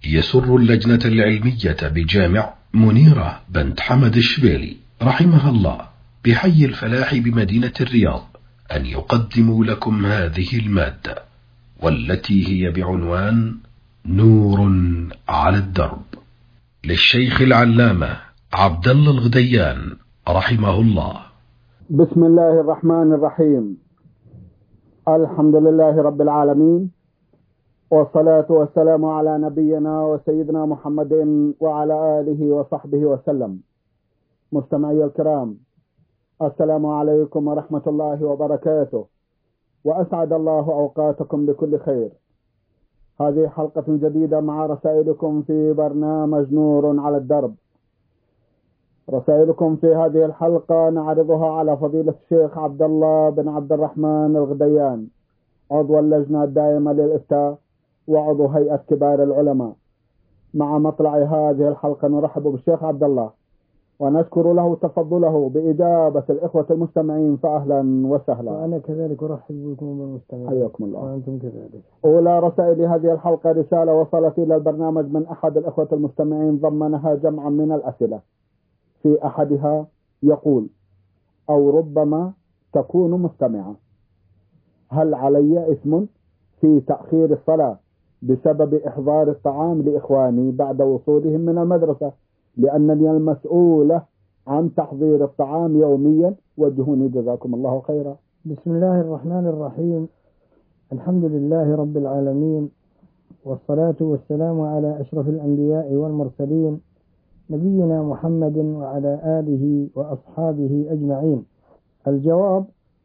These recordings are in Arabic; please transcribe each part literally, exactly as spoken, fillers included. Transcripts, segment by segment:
يسر اللجنة العلمية بجامع منيرة بنت حمد الشبيلي رحمها الله بحي الفلاح بمدينة الرياض أن يقدموا لكم هذه المادة، والتي هي بعنوان نور على الدرب، للشيخ العلامة عبد الله الغديان رحمه الله. بسم الله الرحمن الرحيم. الحمد لله رب العالمين، والصلاة والسلام على نبينا وسيدنا محمد وعلى آله وصحبه وسلم. مستمعي الكرام، السلام عليكم ورحمة الله وبركاته، وأسعد الله أوقاتكم بكل خير. هذه حلقة جديدة مع رسائلكم في برنامج نور على الدرب. رسائلكم في هذه الحلقة نعرضها على فضيلة الشيخ عبد الله بن عبد الرحمن الغديان، عضو اللجنة الدائمة للإفتاء وعضو هيئة كبار العلماء. مع مطلع هذه الحلقة نرحب بالشيخ عبد الله ونشكر له تفضله بإجابة الإخوة المستمعين، فأهلا وسهلا. وأنا كذلك أرحب بكم بالمستمعين. حياكم الله. وأنتم كذلك. أولى رسائل هذه الحلقة رسالة وصلت إلى البرنامج من أحد الإخوة المستمعين ضمنها جمعا من الأسئلة. في أحدها يقول: أو ربما تكون مستمعة: هل علي إثم في تأخير الصلاة بسبب إحضار الطعام لإخواني بعد وصولهم من المدرسة، لأنني المسؤولة عن تحضير الطعام يوميا؟ وجهوني جزاكم الله خيرا. بسم الله الرحمن الرحيم. الحمد لله رب العالمين، والصلاة والسلام على أشرف الأنبياء والمرسلين، نبينا محمد وعلى آله وأصحابه أجمعين. الجواب: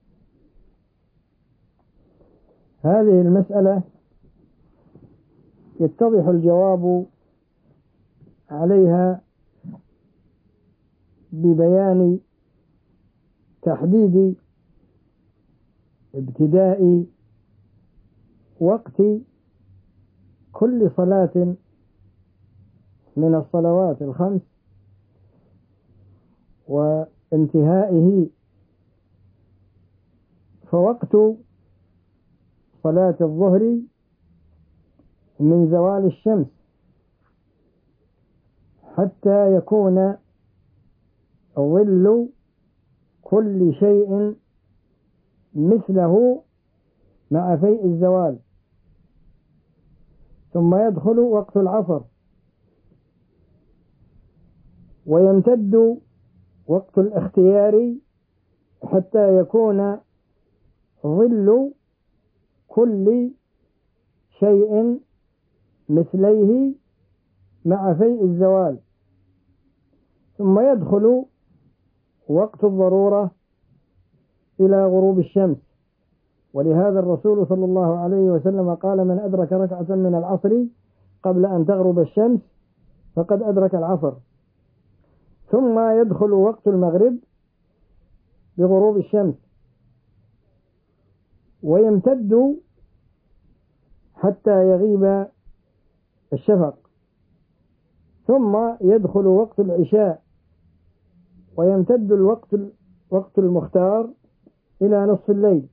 هذه المسألة يتضح الجواب عليها ببيان تحديد ابتداء وقت كل صلاة من الصلوات الخمس وانتهائه. فوقت صلاة الظهر من زوال الشمس حتى يكون ظل كل شيء مثله مع فيء الزوال، ثم يدخل وقت العصر ويمتد وقت الاختيار حتى يكون ظل كل شيء مثليه مع فيء الزوال، ثم يدخل وقت الضرورة إلى غروب الشمس. ولهذا الرسول صلى الله عليه وسلم قال: من أدرك ركعة من العصر قبل أن تغرب الشمس فقد أدرك العصر. ثم يدخل وقت المغرب بغروب الشمس ويمتد حتى يغيب الشفق، ثم يدخل وقت العشاء ويمتد الوقت وقت المختار إلى نصف الليل،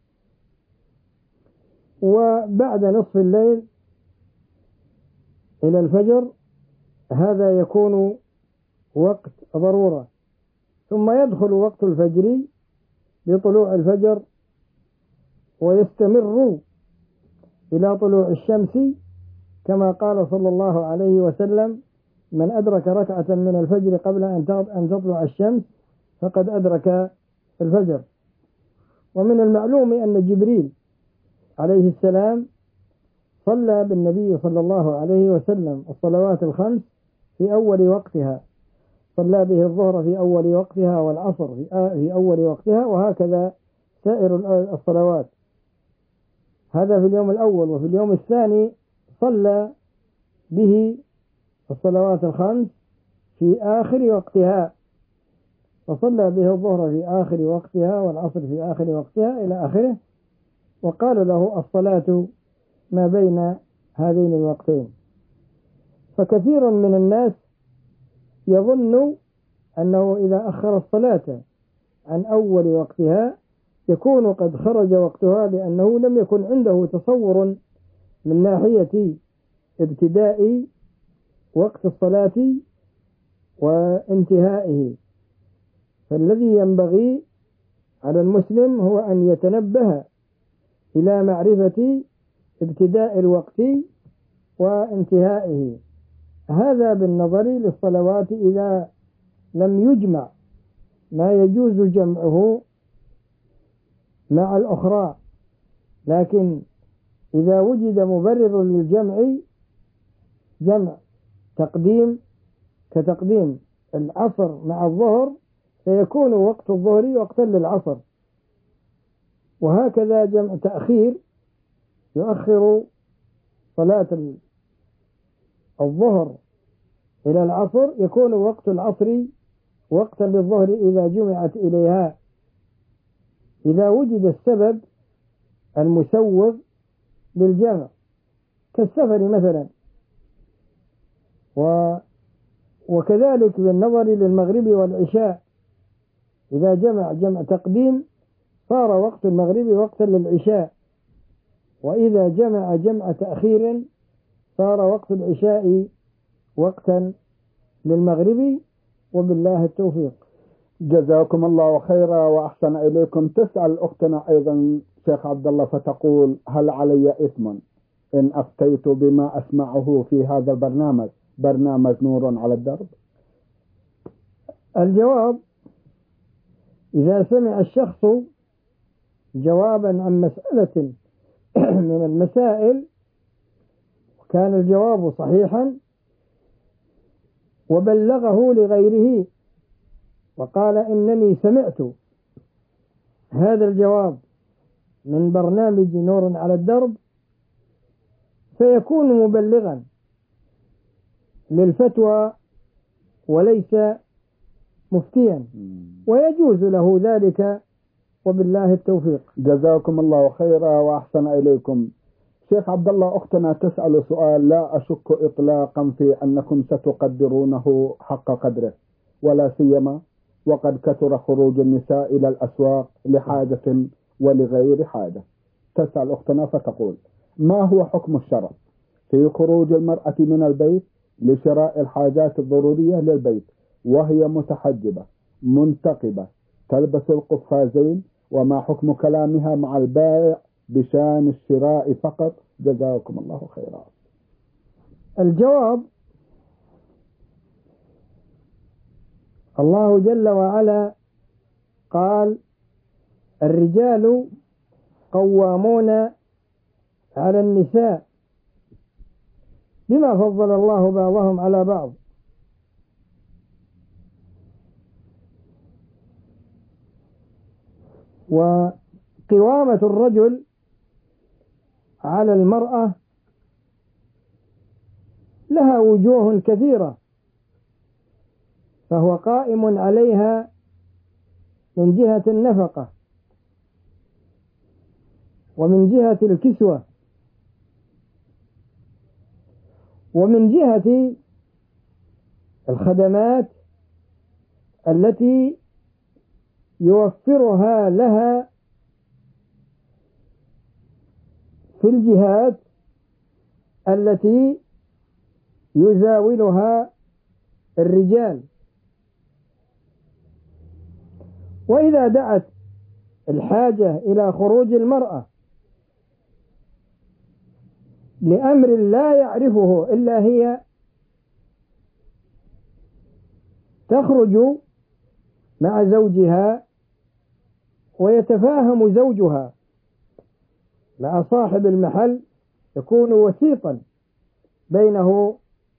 وبعد نصف الليل إلى الفجر هذا يكون وقت ضرورة، ثم يدخل وقت الفجر بطلوع الفجر ويستمر إلى طلوع الشمس، كما قال صلى الله عليه وسلم: من أدرك ركعة من الفجر قبل أن تطلع الشمس فقد أدرك الفجر. ومن المعلوم أن جبريل عليه السلام صلى بالنبي صلى الله عليه وسلم الصلوات الخمس في أول وقتها، صلى به الظهر في أول وقتها والعصر في أول وقتها، وهكذا سائر الصلوات. هذا في اليوم الأول. وفي اليوم الثاني صلى به الصلوات الخمس في آخر وقتها، فصلى به الظهر في آخر وقتها والعصر في آخر وقتها إلى آخره، وقال له: الصلاة ما بين هذين الوقتين. فكثير من الناس يظن أنه إذا أخر الصلاة عن أول وقتها يكون قد خرج وقتها، لأنه لم يكن عنده تصور من ناحية ابتداء وقت الصلاة وانتهائه. فالذي ينبغي على المسلم هو أن يتنبه إلى معرفة ابتداء الوقت وانتهائه. هذا بالنظر للصلوات إذا لم يجمع ما يجوز جمعه مع الأخرى، لكن إذا وجد مبرر للجمع، جمع تقديم كتقديم العصر مع الظهر، فيكون وقت الظهر وقتا للعصر، وهكذا جمع تأخير يؤخر صلاة الظهر إلى العصر، يكون وقت العصر وقتا للظهر إذا جمعت إليها، إذا وجد السبب المسوغ للجمع كالسفر مثلا. و وكذلك بالنظر للمغرب والعشاء، إذا جمع جمع تقديم صار وقت المغرب وقتا للعشاء، وإذا جمع جمع تأخير صار وقت العشاء وقتا للمغرب. وبالله التوفيق. جزاكم الله خيرا وأحسن إليكم. تسأل أختنا أيضا شيخ عبد الله فتقول: هل علي إثم إن أفتيت بما أسمعه في هذا البرنامج، برنامج نور على الدرب؟ الجواب: إذا سمع الشخص جوابا عن مسألة من المسائل وكان الجواب صحيحا وبلغه لغيره وقال: إنني سمعت هذا الجواب من برنامج نور على الدرب، فيكون مبلغا للفتوى وليس مفتيا، ويجوز له ذلك. وبالله التوفيق. جزاكم الله خيرا وأحسن إليكم. شيخ عبد الله، أختنا تسأل سؤال لا أشك إطلاقا في أنكم ستقدرونه حق قدره، ولا سيما وقد كثر خروج النساء إلى الأسواق لحاجة ولغير حاجة. تسأل أختنا فتقول: ما هو حكم الشرع في خروج المرأة من البيت لشراء الحاجات الضرورية للبيت وهي متحجبة منتقبة تلبس القفازين، وما حكم كلامها مع البائع بشان الشراء فقط؟ جزاكم الله خيرا. الجواب: الله جل وعلا قال: الرجال قوامون على النساء بما فضل الله بعضهم على بعض. وقوامة الرجل على المرأة لها وجوه كثيرة، فهو قائم عليها من جهة النفقة، ومن جهة الكسوة، ومن جهة الخدمات التي يوفرها لها في الجهات التي يزاولها الرجال. وإذا دعت الحاجة إلى خروج المرأة لأمر لا يعرفه إلا هي، تخرج مع زوجها ويتفاهم زوجها مع صاحب المحل، يكون وسيطا بينه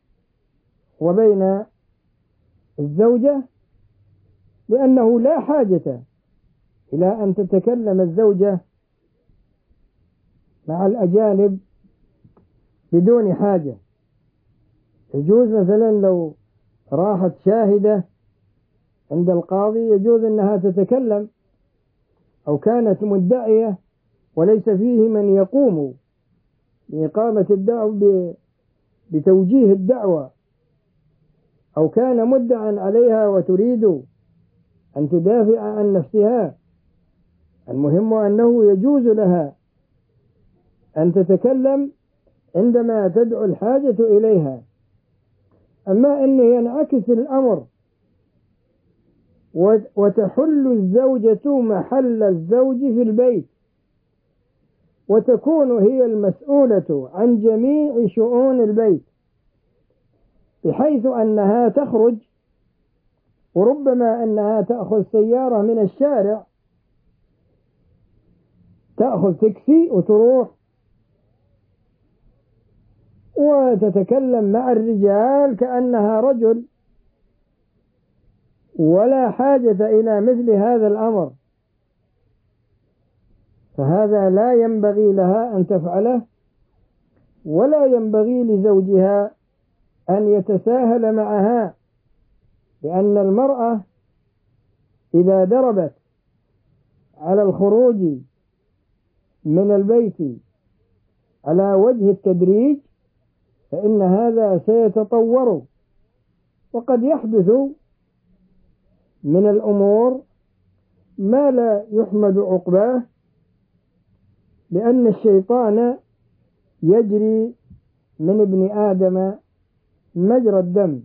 وبين الزوجة، لأنه لا حاجة إلى أن تتكلم الزوجة مع الأجانب بدون حاجة. يجوز مثلا لو راحت شاهدة عند القاضي يجوز أنها تتكلم، أو كانت مدعية وليس فيه من يقوم بإقامة الدعوة بتوجيه الدعوة، أو كان مدعا عليها وتريد أن تدافع عن نفسها، المهم أنه يجوز لها أن تتكلم عندما تدعو الحاجة إليها. أما أنه ينعكس الأمر وتحل الزوجة محل الزوج في البيت وتكون هي المسؤولة عن جميع شؤون البيت، بحيث أنها تخرج، وربما أنها تأخذ سيارة من الشارع، تأخذ تاكسي وتروح وتتكلم مع الرجال كأنها رجل، ولا حاجة إلى مثل هذا الأمر. فهذا لا ينبغي لها أن تفعله، ولا ينبغي لزوجها أن يتساهل معها، لأن المرأة إذا دربت على الخروج من البيت على وجه التدريج فإن هذا سيتطور، وقد يحدث من الأمور ما لا يحمد عقباه، لأن الشيطان يجري من ابن آدم مجرى الدم.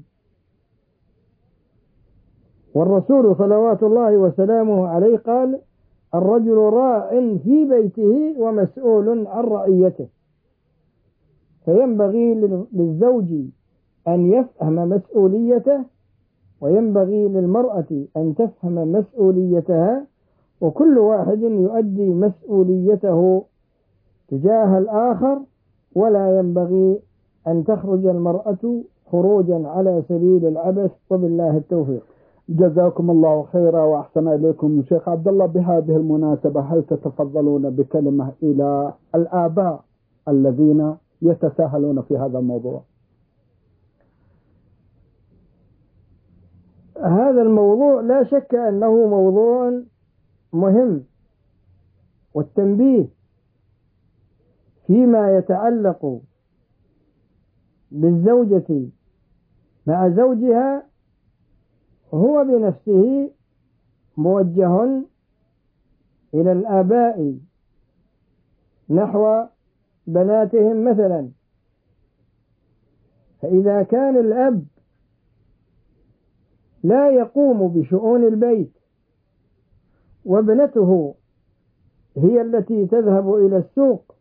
والرسول صلوات الله وسلامه عليه قال: الرجل راع في بيته ومسؤول عن رعيته. فينبغي للزوج أن يفهم مسؤوليته، وينبغي للمرأة أن تفهم مسؤوليتها، وكل واحد يؤدي مسؤوليته تجاه الآخر، ولا ينبغي أن تخرج المرأة خروجا على سبيل العبث. وبالله التوفيق. جزاكم الله خيرا وأحسن إليكم شيخ عبد الله. بهذه المناسبة هل تتفضلون بكلمة إلى الآباء الذين يتساهلون في هذا الموضوع؟ هذا الموضوع لا شك أنه موضوع مهم، والتنبيه فيما يتعلق بالزوجة مع زوجها هو بنفسه موجه إلى الآباء نحو بناتهم مثلا. فإذا كان الأب لا يقوم بشؤون البيت وابنته هي التي تذهب إلى السوق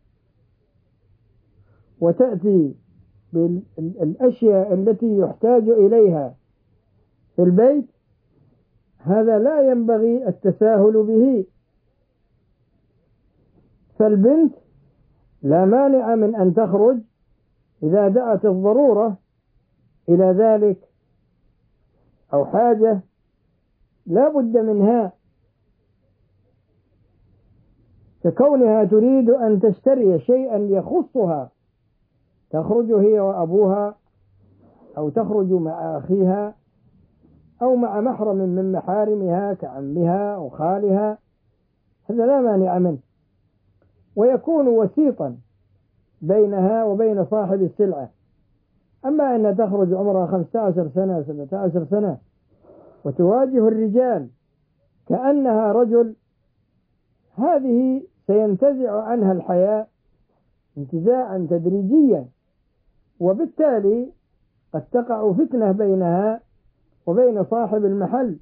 وتأتي بالأشياء التي يحتاج إليها في البيت، هذا لا ينبغي التساهل به. فالبنت لا مانع من أن تخرج إذا دعت الضرورة إلى ذلك أو حاجة لا بد منها، ككونها تريد أن تشتري شيئا يخصها، تخرج هي وأبوها أو تخرج مع أخيها أو مع محرم من محارمها كعمها أو خالها، هذا لا مانع منه، ويكون وسيطا بينها وبين صاحب السلعة. أما أن تخرج عمرها خمسة عشر سنة سبعة عشر سنة وتواجه الرجال كأنها رجل، هذه سينتزع عنها الحياء انتزاعا تدريجيا، وبالتالي قد تقع فتنة بينها وبين صاحب المحل،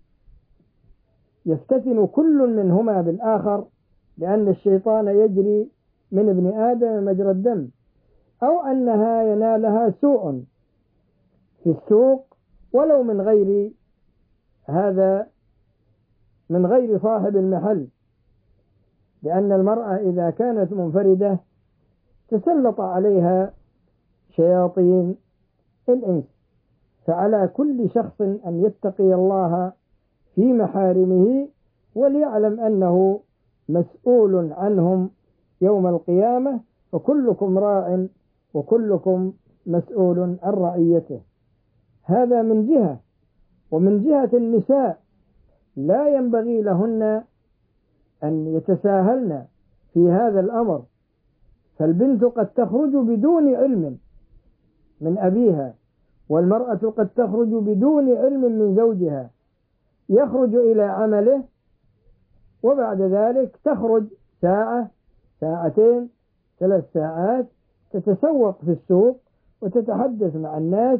يفتتن كل منهما بالآخر، لأن الشيطان يجري من ابن آدم مجرى الدم. أو أنها ينالها سوء في السوق ولو من غير هذا من غير صاحب المحل، لأن المرأة إذا كانت منفردة تسلط عليها شياطين الإنس. فعلى كل شخص أن يتقي الله في محارمه، وليعلم أنه مسؤول عنهم يوم القيامة، وكلكم راع وكلكم مسؤول عن رعيته. هذا من جهة. ومن جهة النساء لا ينبغي لهن أن يتساهلن في هذا الأمر، فالبنت قد تخرج بدون علم من أبيها، والمرأة قد تخرج بدون علم من زوجها، يخرج إلى عمله وبعد ذلك تخرج ساعة ساعتين ثلاث ساعات تتسوق في السوق وتتحدث مع الناس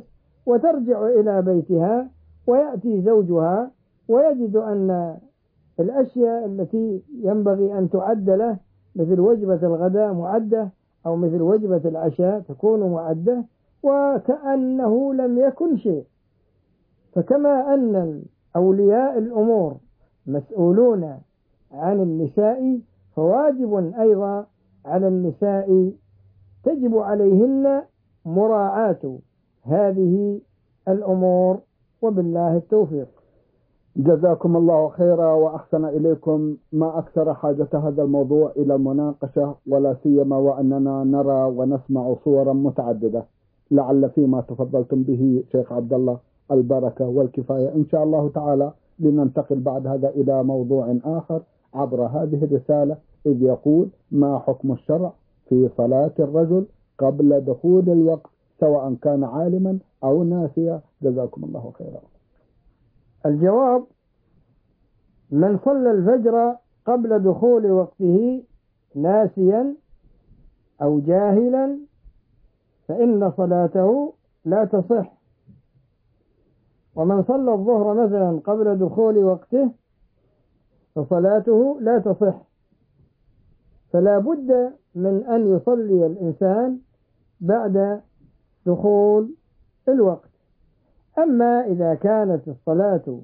وترجع إلى بيتها ويأتي زوجها ويجد أن الأشياء التي ينبغي أن تعد له مثل وجبة الغداء معدة أو مثل وجبة العشاء تكون معدة وكأنه لم يكن شيء. فكما أن أولياء الأمور مسؤولون عن النساء فواجب أيضا على النساء تجب عليهن مراعاة هذه الأمور، وبالله التوفيق. جزاكم الله خيرا وأحسن إليكم. ما أكثر حاجة هذا الموضوع إلى المناقشة، ولا سيما وأننا نرى ونسمع صورا متعددة. لعل فيما تفضلتم به شيخ عبد الله البركة والكفاية إن شاء الله تعالى. لننتقل بعد هذا إلى موضوع آخر عبر هذه الرسالة، إذ يقول: ما حكم الشرع في صلاة الرجل قبل دخول الوقت سواء كان عالما أو ناسيا؟ جزاكم الله خيرا. الجواب: من صلى الفجر قبل دخول وقته ناسيا أو جاهلا فإن صلاته لا تصح. ومن صلى الظهر مثلا قبل دخول وقته فصلاته لا تصح. فلا بد من أن يصلي الإنسان بعد دخول الوقت. أما إذا كانت الصلاة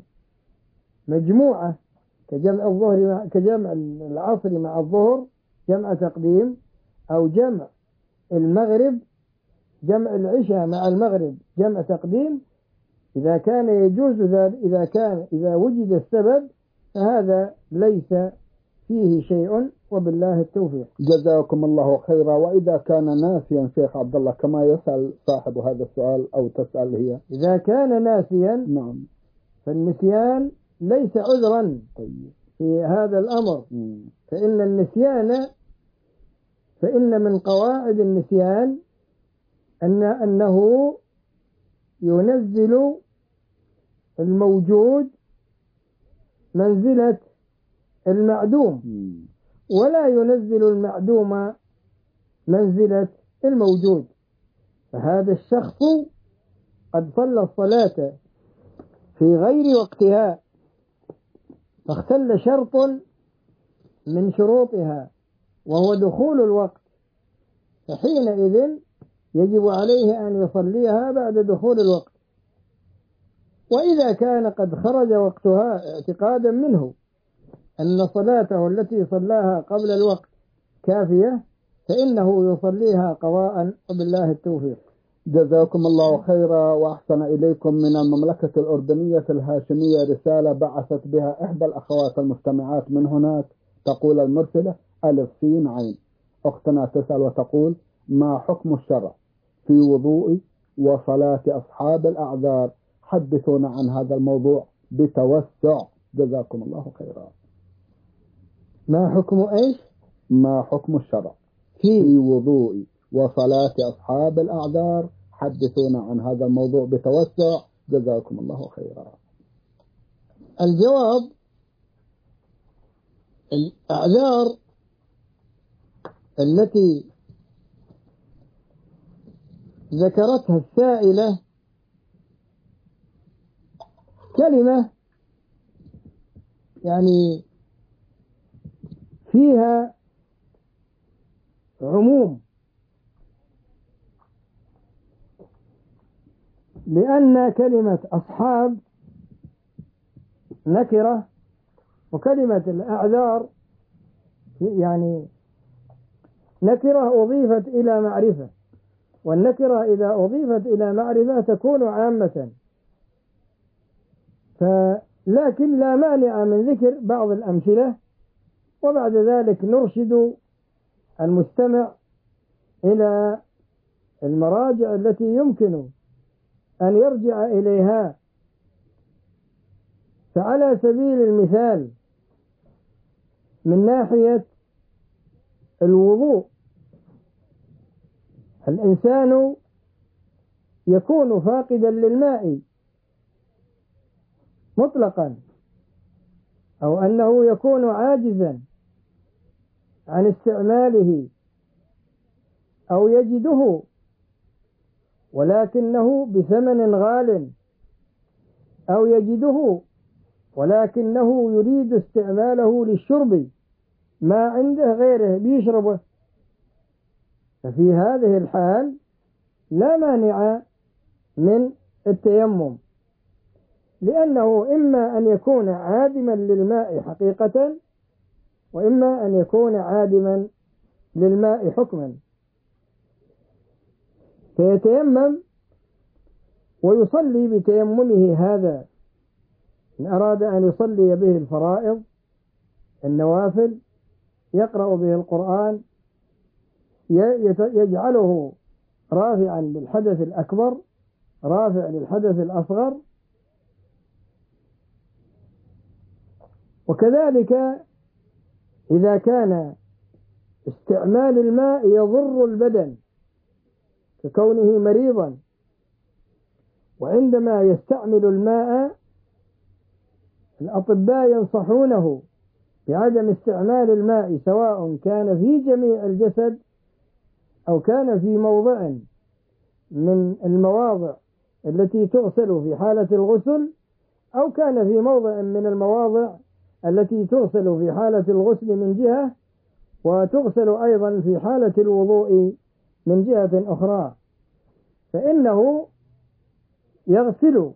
مجموعة كجمع الظهر كجمع العصر مع الظهر جمع تقديم، أو جمع المغرب جمع العشاء مع المغرب جمع تقديم، إذا كان يجوز ذلك، إذا كان إذا وجد السبب فهذا ليس فيه شيء، وبالله التوفيق. جزاكم الله خيرا. وإذا كان ناسيا شيخ عبد الله كما يسأل صاحب هذا السؤال أو تسأل هي، إذا كان ناسيا نعم فالنسيان ليس عذرا طيب. في هذا الأمر. م. فإن النسيان فإن من قواعد النسيان أن أنه ينزل الموجود منزلة المعدوم، ولا ينزل المعدوم منزلة الموجود. فهذا الشخص قد صلى الصلاة في غير وقتها فاختل شرط من شروطها وهو دخول الوقت، فحينئذ يجب عليه أن يصليها بعد دخول الوقت. وإذا كان قد خرج وقتها اعتقادا منه أن صلاته التي صلاها قبل الوقت كافية فإنه يصليها قضاء، وبالله التوفيق. جزاكم الله خيرا وأحسن إليكم. من المملكة الأردنية الهاشمية رسالة بعثت بها إحدى الأخوات المستمعات من هناك، تقول المرسلة: ألف سين عين. أختنا تسأل وتقول: ما حكم الشرع في وضوء وصلاة أصحاب الأعذار؟ حدثونا عن هذا الموضوع بتوسع جزاكم الله خيرا. ما حكم إيش؟ ما حكم الشرع في, في وضوء وصلاة أصحاب الأعذار؟ حدثونا عن هذا الموضوع بتوسع جزاكم الله خيرا. الجواب: الأعذار التي ذكرتها السائلة كلمة يعني فيها عموم، لأن كلمة أصحاب نكرة وكلمة الأعذار يعني نكرة أضيفت إلى معرفة، والنكرة إذا أضيفت إلى معرفة تكون عامة. فلكن لا مانع من ذكر بعض الأمثلة، وبعد ذلك نرشد المستمع إلى المراجع التي يمكن أن يرجع إليها. فعلى سبيل المثال من ناحية الوضوء الإنسان يكون فاقدا للماء مطلقا، أو أنه يكون عاجزا عن استعماله، أو يجده ولكنه بثمن غال، أو يجده ولكنه يريد استعماله للشرب، ما عنده غيره بيشربه، ففي هذه الحال لا مانع من التيمم، لأنه إما أن يكون عادما للماء حقيقة، وإما أن يكون عادما للماء حكما، فيتيمم ويصلي بتيممه هذا، إن أراد أن يصلي به الفرائض النوافل، يقرأ به القرآن، يجعله رافعا للحدث الأكبر رافع للحدث الأصغر. وكذلك إذا كان استعمال الماء يضر البدن ككونه مريضا، وعندما يستعمل الماء الأطباء ينصحونه بعدم استعمال الماء، سواء كان في جميع الجسد أو كان في موضع من المواضع التي تغسل في حالة الغسل، أو كان في موضع من المواضع التي تغسل في حالة الغسل من جهة، وتغسل أيضا في حالة الوضوء من جهة أخرى، فإنه يغسل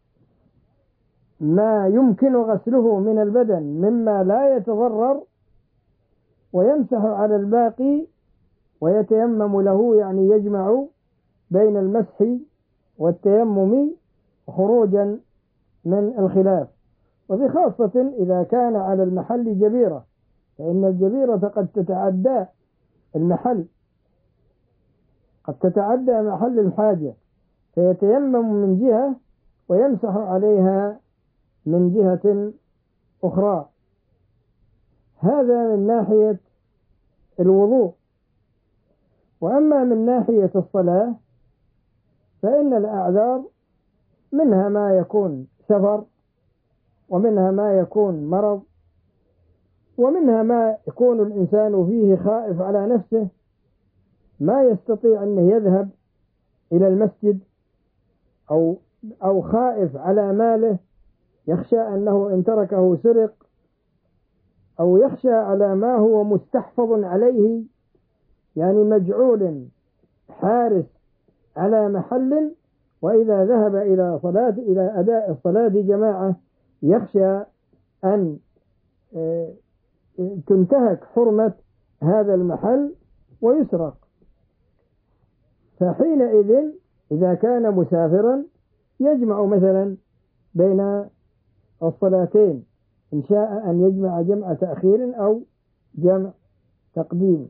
ما يمكن غسله من البدن مما لا يتضرر، ويمسح على الباقي ويتيمم له، يعني يجمع بين المسح والتيمم خروجا من الخلاف. وبخاصة إذا كان على المحل جبيرة، فإن الجبيرة قد تتعدى المحل، قد تتعدى محل الحاجة، فيتيمم من جهة ويمسح عليها من جهة أخرى. هذا من ناحية الوضوء. وأما من ناحية الصلاة فإن الأعذار منها ما يكون سفر، ومنها ما يكون مرض، ومنها ما يكون الإنسان فيه خائف على نفسه، ما يستطيع أن يذهب إلى المسجد، أو أو خائف على ماله، يخشى أنه إن تركه سرق، أو يخشى على ما هو مستحفظ عليه، يعني مجعول حارس على محل، وإذا ذهب إلى صلاة إلى أداء الصلاة جماعة يخشى أن تنتهك حرمة هذا المحل ويسرق. فحينئذ إذا كان مسافرا يجمع مثلا بين الصلاتين، إن شاء أن يجمع جمع تأخير أو جمع تقديم.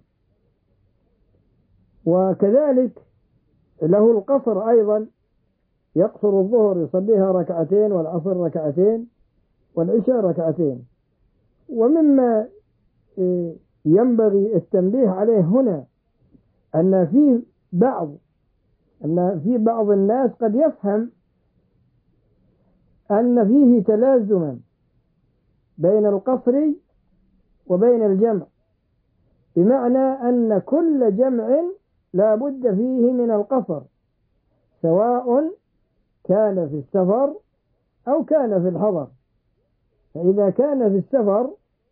وكذلك له القصر أيضا، يقصر الظهر يصليها ركعتين، والعصر ركعتين، والعشاء ركعتين. ومما ينبغي التنبيه عليه هنا أن في بعض أن في بعض الناس قد يفهم أن فيه تلازما بين القصر وبين الجمع، بمعنى أن كل جمع لا بد فيه من القصر، سواء كان في السفر أو كان في الحضر. فإذا كان في السفر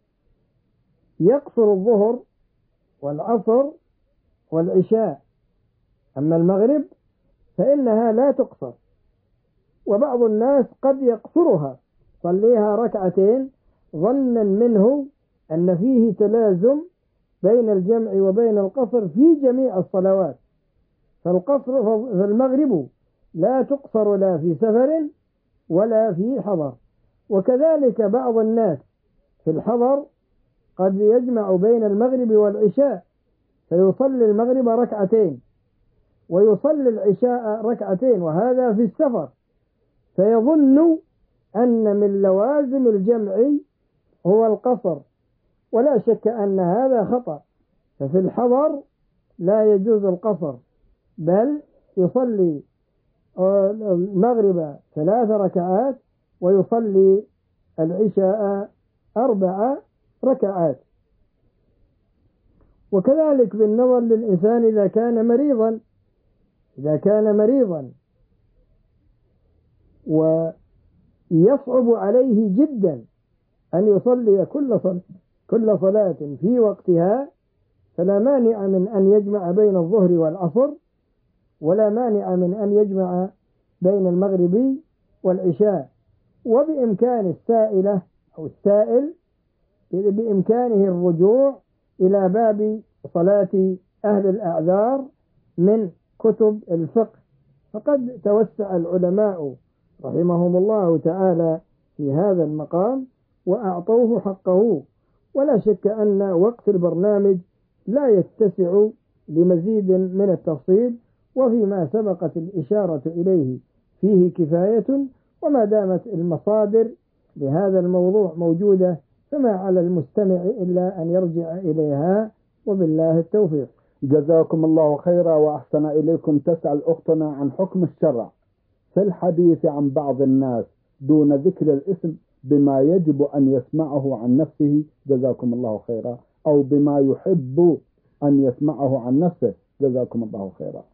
يقصر الظهر والعصر والعشاء، أما المغرب فإنها لا تقصر. وبعض الناس قد يقصرها، صليها ركعتين ظنا منه أن فيه تلازم بين الجمع وبين القصر في جميع الصلوات. فالقصر في المغرب لا تقصر لا في سفر ولا في حضر. وكذلك بعض الناس في الحضر قد يجمع بين المغرب والعشاء، فيصلي المغرب ركعتين ويصلي العشاء ركعتين، وهذا في السفر، فيظن أن من لوازم الجمع هو القصر، ولا شك أن هذا خطأ. ففي الحضر لا يجوز القصر، بل يصلي المغرب ثلاث ركعات ويصلي العشاء أربع ركعات. وكذلك بالنظر للإنسان إذا كان مريضا، إذا كان مريضا ويصعب عليه جدا أن يصلي كل صلاة كل صلاة في وقتها، فلا مانع من أن يجمع بين الظهر والعصر، ولا مانع من أن يجمع بين المغرب والعشاء. وبإمكان السائلة أو السائل بإمكانه الرجوع إلى باب صلاة أهل الأعذار من كتب الفقه، فقد توسع العلماء رحمهم الله تعالى في هذا المقام وأعطوه حقه. ولا شك أن وقت البرنامج لا يتسع لمزيد من التفصيل، وفيما سبقت الإشارة إليه فيه كفاية، وما دامت المصادر لهذا الموضوع موجودة فما على المستمع إلا أن يرجع إليها، وبالله التوفيق. جزاكم الله خيرا وأحسن إليكم. تسأل أختنا عن حكم الشرع في الحديث عن بعض الناس دون ذكر الاسم بما يجب أن يسمعه عن نفسه، جزاكم الله خيرا، أو بما يحب أن يسمعه عن نفسه، جزاكم الله خيرا.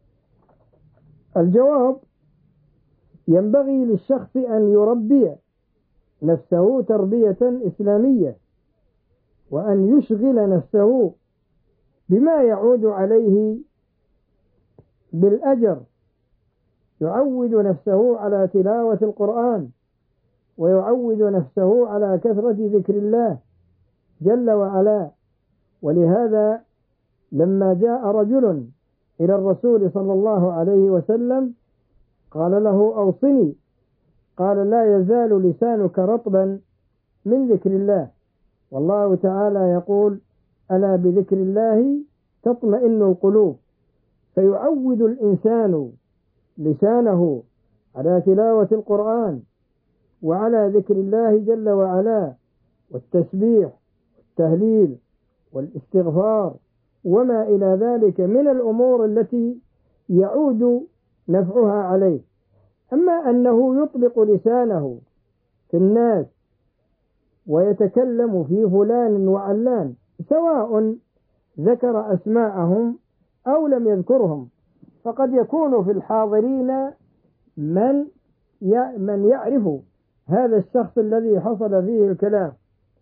الجواب: ينبغي للشخص أن يربي نفسه تربية إسلامية، وأن يشغل نفسه بما يعود عليه بالأجر، يعود نفسه على تلاوة القرآن، ويعود نفسه على كثرة ذكر الله جل وعلا. ولهذا لما جاء رجل إلى الرسول صلى الله عليه وسلم قال له: أوصني. قال: لا يزال لسانك رطبا من ذكر الله، والله تعالى يقول: ألا بذكر الله تطمئن القلوب. فيعود الإنسان لسانه على تلاوة القرآن وعلى ذكر الله جل وعلا، والتسبيح والتهليل والاستغفار وما إلى ذلك من الأمور التي يعود نفعها عليه. أما أنه يطلق لسانه في الناس ويتكلم في فلان وعلان، سواء ذكر أسماءهم أو لم يذكرهم، فقد يكون في الحاضرين من من يعرف هذا الشخص الذي حصل فيه الكلام.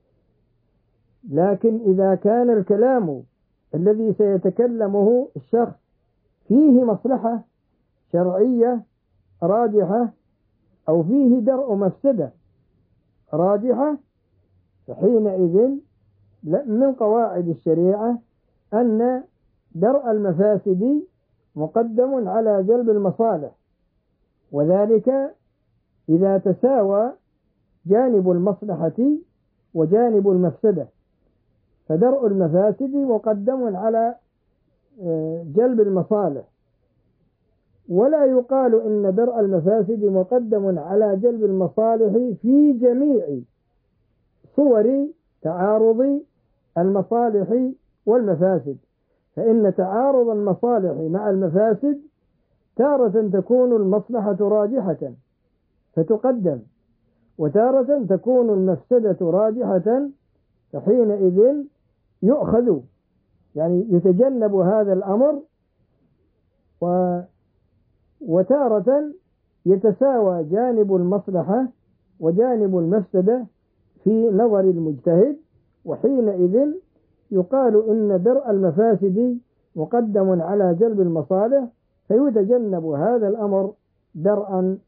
لكن إذا كان الكلام الذي سيتكلمه الشخص فيه مصلحة شرعية راجحة أو فيه درء مفسدة راجحة، فحينئذ من قواعد الشريعة أن درء المفاسد مقدم على جلب المصالح، وذلك إذا تساوى جانب المصلحة وجانب المفسدة، فدرء المفاسد مقدم على جلب المصالح. ولا يقال إن درء المفاسد مقدم على جلب المصالح في جميع صور تعارض المصالح والمفاسد، فإن تعارض المصالح مع المفاسد تارة تكون المصلحة راجحة فتقدم، وتارة تكون المفسدة راجحة فحينئذ يؤخذ، يعني يتجنب هذا الأمر. و وتارة يتساوى جانب المصلحة وجانب المفسدة في نظر المجتهد، وحينئذ يقال إن درء المفاسد مقدم على جلب المصالح، فيتجنب هذا الأمر درءا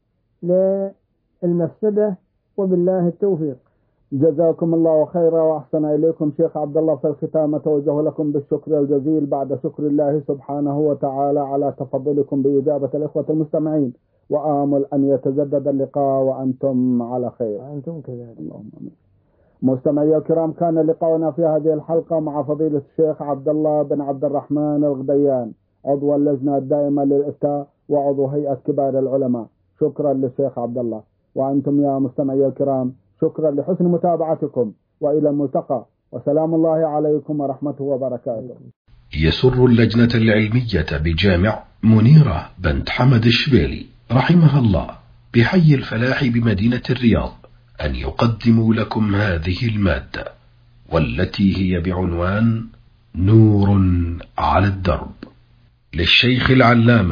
للمفسدة، وبالله التوفيق. جزاكم الله خيرا وأحسن إليكم. شيخ عبد الله، في الختام أتوجه لكم بالشكر الجزيل بعد شكر الله سبحانه وتعالى على تفضلكم بإجابة الإخوة المستمعين، وآمل أن يتجدد اللقاء وأنتم على خير. أنتم كذلك. اللهم آمين. مستمعي الكرام، كان لقاؤنا في هذه الحلقة مع فضيلة الشيخ عبد الله بن عبد الرحمن الغديان، عضو اللجنة الدائمة للإفتاء وعضو هيئة كبار العلماء. شكرا للشيخ عبد الله. وأنتم يا مستمعي الكرام شكرا لحسن متابعتكم، وإلى الملتقى، وسلام الله عليكم ورحمته وبركاته. يسر اللجنة العلمية بجامع منيرة بنت حمد الشبيلي رحمها الله بحي الفلاح بمدينة الرياض أن يقدموا لكم هذه المادة، والتي هي بعنوان نور على الدرب، للشيخ العلامة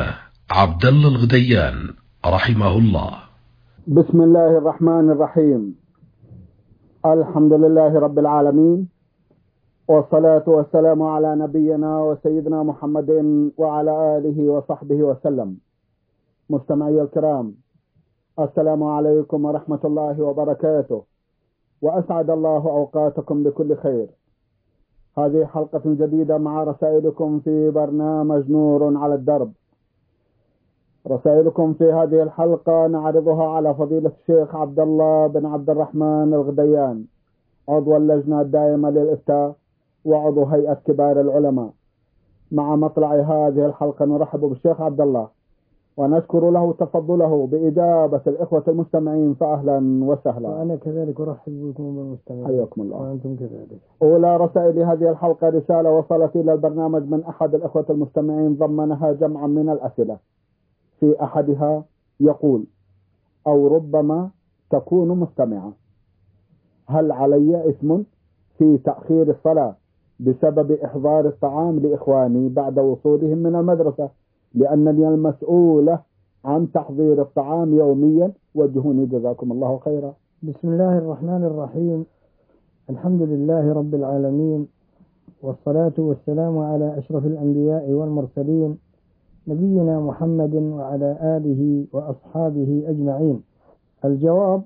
عبد الله الغديان رحمه الله. بسم الله الرحمن الرحيم. الحمد لله رب العالمين، والصلاة والسلام على نبينا وسيدنا محمد وعلى آله وصحبه وسلم. مستمعي الكرام، السلام عليكم ورحمة الله وبركاته، وأسعد الله أوقاتكم بكل خير. هذه حلقة جديدة مع رسائلكم في برنامج نور على الدرب. رسائلكم في هذه الحلقة نعرضها على فضيلة الشيخ عبد الله بن عبد الرحمن الغديان، عضو اللجنة الدائمة للإفتاء وعضو هيئة كبار العلماء. مع مطلع هذه الحلقة نرحب بالشيخ عبد الله ونشكر له تفضله بإجابة الإخوة المستمعين، فأهلا وسهلا. وأنا كذلك أرحب بكم بالمستمعين. حياكم الله. وأنتم كذلك. أولى رسائل هذه الحلقة رسالة وصلت إلى البرنامج من أحد الإخوة المستمعين ضمنها جمعا من الأسئلة. في أحدها يقول: أو ربما تكون مستمعة: هل علي إثم في تأخير الصلاة بسبب إحضار الطعام لإخواني بعد وصولهم من المدرسة، لأنني المسؤولة عن تحضير الطعام يوميا؟ وجهوني جزاكم الله خيرا. بسم الله الرحمن الرحيم. الحمد لله رب العالمين، والصلاة والسلام على أشرف الأنبياء والمرسلين، نبينا محمد وعلى آله وأصحابه أجمعين. الجواب: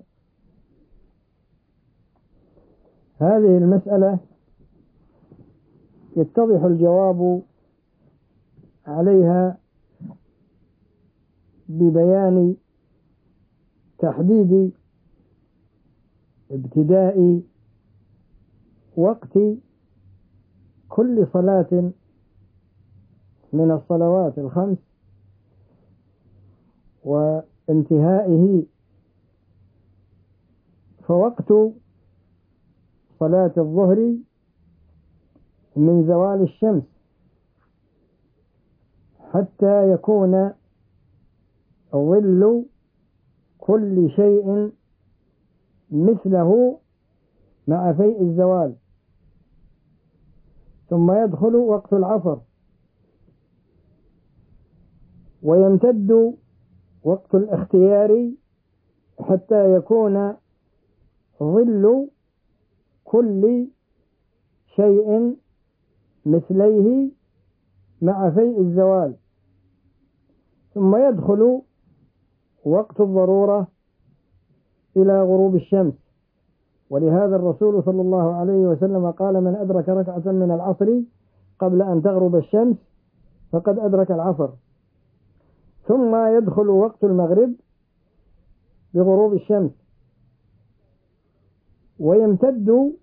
هذه المسألة يتضح الجواب عليها ببيان تحديد ابتداء وقت كل صلاة من الصلوات الخمس وانتهائه. فوقت صلاة الظهر من زوال الشمس حتى يكون ظل كل شيء مثله مع فيء الزوال، ثم يدخل وقت العصر ويمتد وقت الاختيار حتى يكون ظل كل شيء مثليه مع فيء الزوال، ثم يدخل وقت الضرورة إلى غروب الشمس. ولهذا الرسول صلى الله عليه وسلم قال: من أدرك ركعة من العصر قبل أن تغرب الشمس فقد أدرك العصر. ثم يدخل وقت المغرب بغروب الشمس ويمتد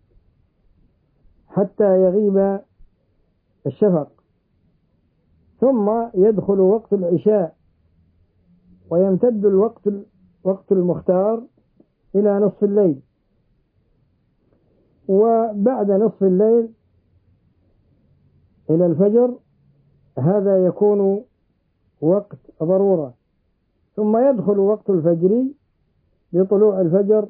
حتى يغيب الشفق، ثم يدخل وقت العشاء ويمتد الوقت وقت المختار إلى نصف الليل، وبعد نصف الليل إلى الفجر هذا يكون وقت ضرورة، ثم يدخل وقت الفجر بطلوع الفجر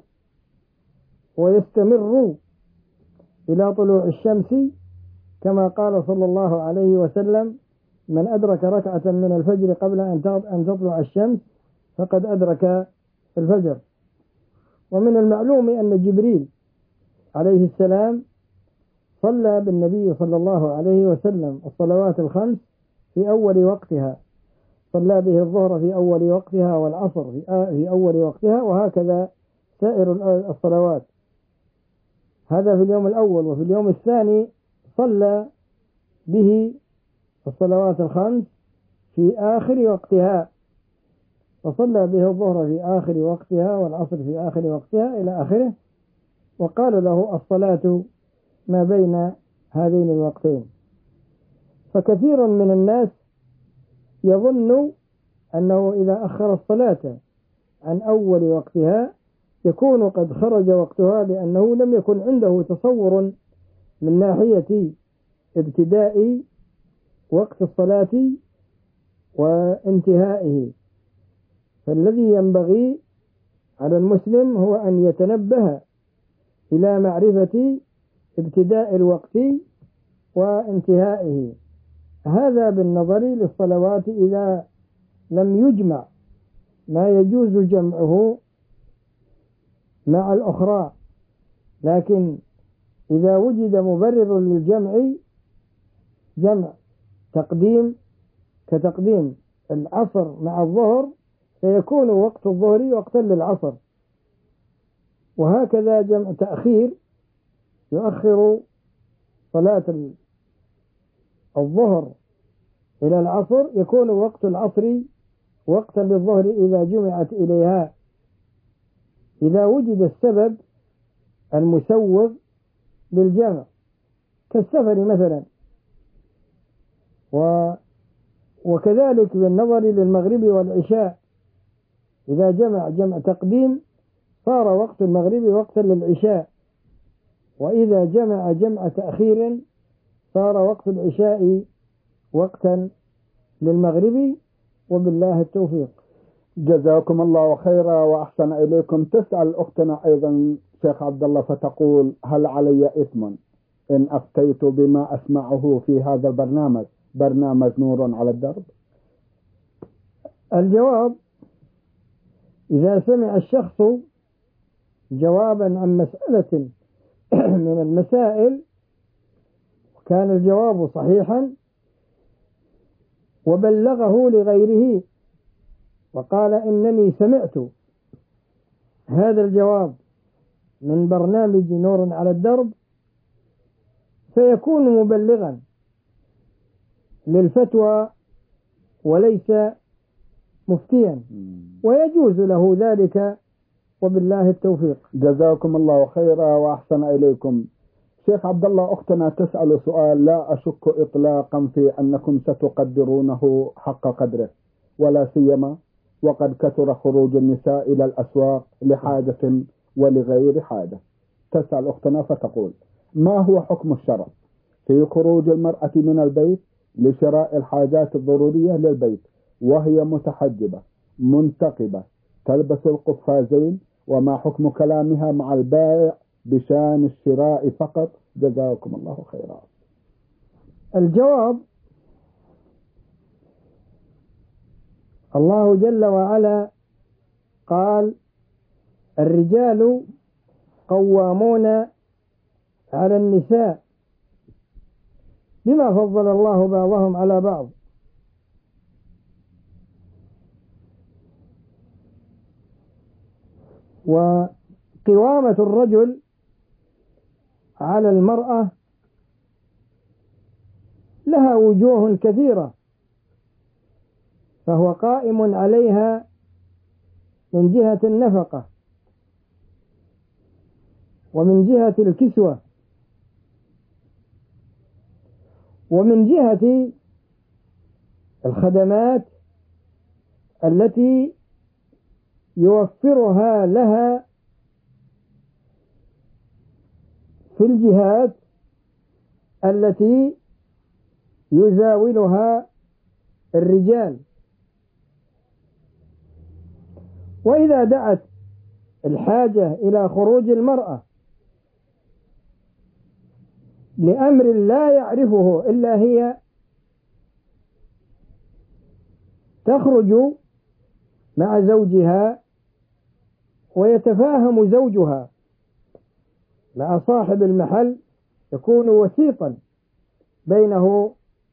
ويستمر إلى طلوع الشمس، كما قال صلى الله عليه وسلم: من أدرك ركعة من الفجر قبل أن تطلع الشمس فقد أدرك الفجر. ومن المعلوم أن جبريل عليه السلام صلى بالنبي صلى الله عليه وسلم الصلوات الخمس في أول وقتها، صلى به الظهر في أول وقتها والعصر في أول وقتها، وهكذا سائر الصلوات. هذا في اليوم الأول. وفي اليوم الثاني صلى به الصلوات الخمس في آخر وقتها، وصلى به الظهر في آخر وقتها والعصر في آخر وقتها إلى آخره، وقال له: الصلاة ما بين هذين الوقتين. فكثير من الناس يظن أنه إذا أخر الصلاة عن أول وقتها يكون قد خرج وقتها، لأنه لم يكن عنده تصور من ناحية ابتداء وقت الصلاة وانتهائه. فالذي ينبغي على المسلم هو أن يتنبه إلى معرفة ابتداء الوقت وانتهائه. هذا بالنظر للصلوات إذا لم يجمع ما يجوز جمعه مع الأخرى، لكن إذا وجد مبرر للجمع جمع تقديم كتقديم العصر مع الظهر فيكون وقت الظهر وقتا للعصر، وهكذا جمع تأخير يؤخر صلاة الظهر إلى العصر يكون وقت العصر وقتا للظهر إذا جمعت إليها، إذا وجد السبب المسوغ للجمع كالسفر مثلا. و وكذلك بالنظر للمغرب والعشاء، إذا جمع جمع تقديم صار وقت المغرب وقتا للعشاء، وإذا جمع جمع تأخير صار وقت العشاء وقتا للمغرب، وبالله التوفيق. جزاكم الله خيرا وأحسن إليكم. تسأل أختنا أيضا شيخ عبد الله فتقول: هل علي إثم إن أفتيت بما أسمعه في هذا البرنامج، برنامج نور على الدرب؟ الجواب: إذا سمع الشخص جوابا عن مسألة من المسائل وكان الجواب صحيحا وبلغه لغيره وقال إنني سمعت هذا الجواب من برنامج نور على الدرب، فيكون مبلغا للفتوى وليس مفتيا، ويجوز له ذلك، وبالله التوفيق. جزاكم الله خيرا وأحسن إليكم. شيخ عبد الله، أختنا تسأل سؤال لا أشك إطلاقا في أنكم ستقدرونه حق قدره، ولا سيما وقد كثر خروج النساء إلى الأسواق لحاجة ولغير حاجة. تسأل أختنا فتقول: ما هو حكم الشرع في خروج المرأة من البيت لشراء الحاجات الضرورية للبيت وهي متحجبة منتقبة تلبس القفازين، وما حكم كلامها مع البائع بشان الشراء فقط؟ جزاكم الله خيرا. الجواب: الله جل وعلا قال: الرجال قوامون على النساء بما فضل الله بعضهم على بعض. وقوامة الرجل على المرأة لها وجوه كثيرة، فهو قائم عليها من جهة النفقة ومن جهة الكسوة ومن جهة الخدمات التي يوفرها لها في الجهات التي يزاولها الرجال. وإذا دعت الحاجة إلى خروج المرأة لأمر لا يعرفه إلا هي، تخرج مع زوجها ويتفاهم زوجها مع صاحب المحل، يكون وسيطا بينه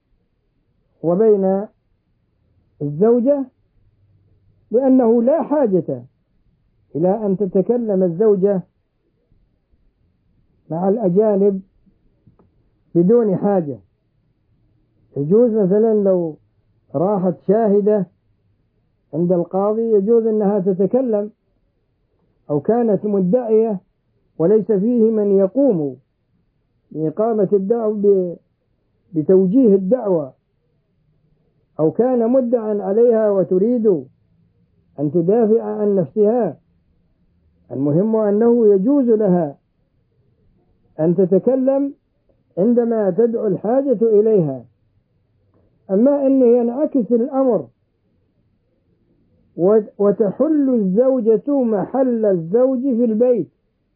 وبين الزوجة، لأنه لا حاجة إلى أن تتكلم الزوجة مع الأجانب بدون حاجة. يجوز مثلا لو راحت شاهدة عند القاضي يجوز أنها تتكلم، أو كانت مدعية وليس فيه من يقوم بإقامة الدعوة بتوجيه الدعوة، أو كان مدعا عليها وتريد أن تدافع عن نفسها، المهم أنه يجوز لها أن تتكلم عندما تدعو الحاجة إليها. أما أن ينعكس الأمر وتحل الزوجة محل الزوج في البيت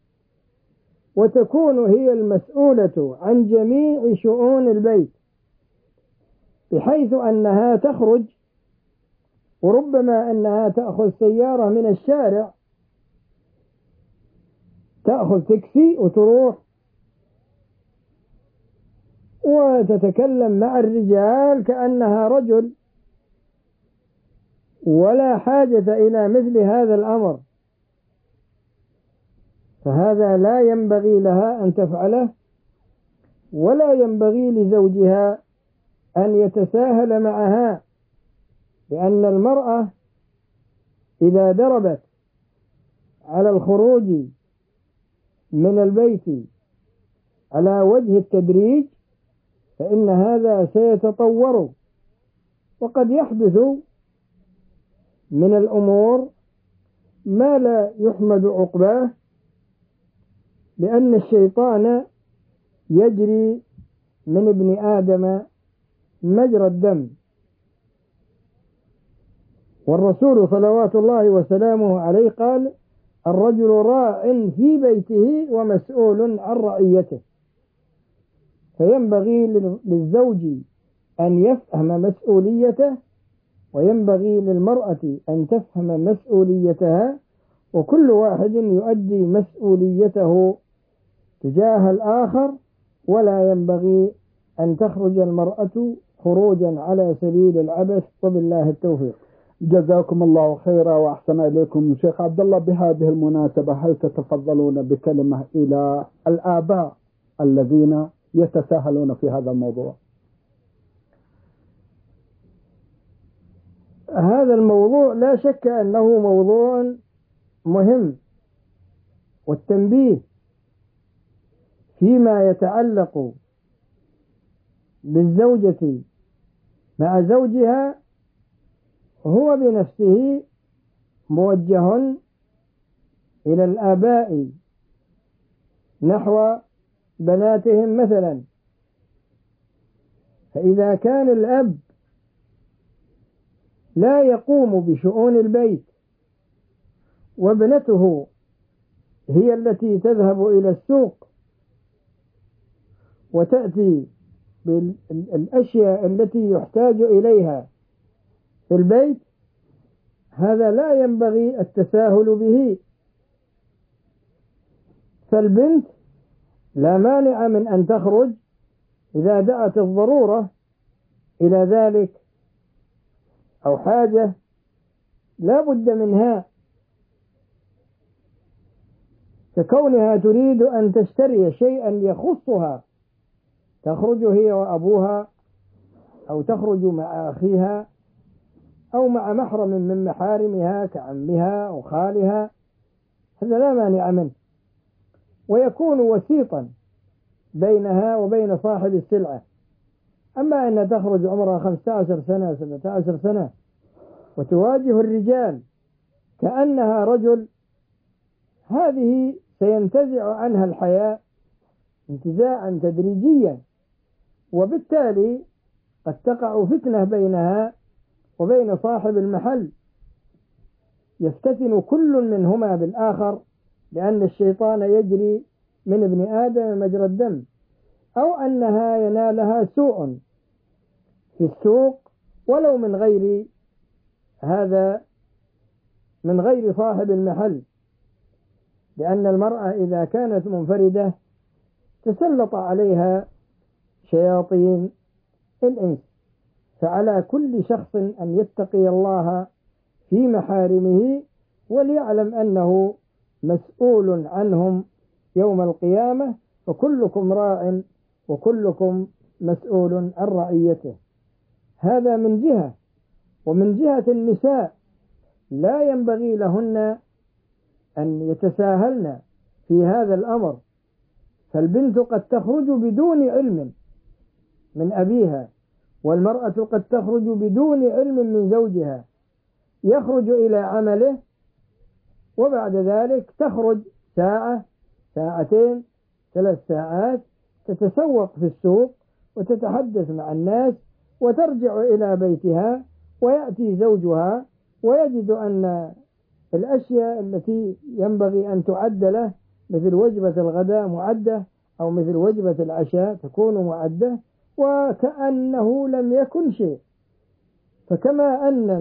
وتكون هي المسؤولة عن جميع شؤون البيت، بحيث أنها تخرج وربما أنها تأخذ سيارة من الشارع، تأخذ تاكسي وتروح وتتكلم مع الرجال كأنها رجل، ولا حاجة إلى مثل هذا الأمر، فهذا لا ينبغي لها أن تفعله، ولا ينبغي لزوجها أن يتساهل معها، لأن المرأة إذا دربت على الخروج من البيت على وجه التدريج فإن هذا سيتطور، وقد يحدث من الأمور ما لا يحمد عقباه، لأن الشيطان يجري من ابن آدم مجرى الدم، والرسول صلوات الله وسلامه عليه قال: الرجل راع في بيته ومسؤول عن رعيته. فينبغي للزوج أن يفهم مسؤوليته، وينبغي للمرأة أن تفهم مسؤوليتها، وكل واحد يؤدي مسؤوليته تجاه الآخر، ولا ينبغي أن تخرج المرأة خروجا على سبيل العبث. وبالله التوفيق. جزاكم الله خيرا وأحسن إليكم شيخ عبد الله. بهذه المناسبة هل تتفضلون بكلمة إلى الآباء الذين يتساهلون في هذا الموضوع؟ هذا الموضوع لا شك أنه موضوع مهم، والتنبيه فيما يتعلق بالزوجة مع زوجها هو بنفسه موجه إلى الآباء نحو بناتهم مثلا. فإذا كان الأب لا يقوم بشؤون البيت، وابنته هي التي تذهب إلى السوق وتأتي بالأشياء التي يحتاج إليها في البيت، هذا لا ينبغي التساهل به. فالبنت لا مانع من أن تخرج إذا دعت الضرورة إلى ذلك أو حاجة لا بد منها، ككونها تريد أن تشتري شيئا يخصها، تخرج هي وأبوها، أو تخرج مع أخيها، أو مع محرم من محارمها كعمها أو خالها، هذا لا مانع منه، ويكون وسيطا بينها وبين صاحب السلعة. أما أن تخرج عمرها خمسة عشر سنة سبعة عشر سنة وتواجه الرجال كأنها رجل، هذه سينتزع عنها الحياء انتزاعا تدريجيا، وبالتالي قد تقع فتنة بينها وبين صاحب المحل، يفتتن كل منهما بالآخر، لأن الشيطان يجري من ابن آدم مجرى الدم. أو أنها ينالها سوء في السوق ولو من غير هذا، من غير صاحب المحل، لأن المرأة إذا كانت منفردة تسلط عليها شياطين الإنس. فعلى كل شخص أن يتقي الله في محارمه، وليعلم أنه مسؤول عنهم يوم القيامة، وكلكم راع وكلكم مسؤول عن رعيته. هذا من جهة. ومن جهة النساء لا ينبغي لهن أن يتساهلن في هذا الأمر، فالبنت قد تخرج بدون علم من أبيها، والمرأة قد تخرج بدون علم من زوجها، يخرج إلى عمله وبعد ذلك تخرج ساعة ساعتين ثلاث ساعات تتسوق في السوق وتتحدث مع الناس وترجع إلى بيتها، ويأتي زوجها ويجد أن الأشياء التي ينبغي أن تعد له مثل وجبة الغداء معدة، أو مثل وجبة العشاء تكون معدة، وكأنه لم يكن شيء. فكما أن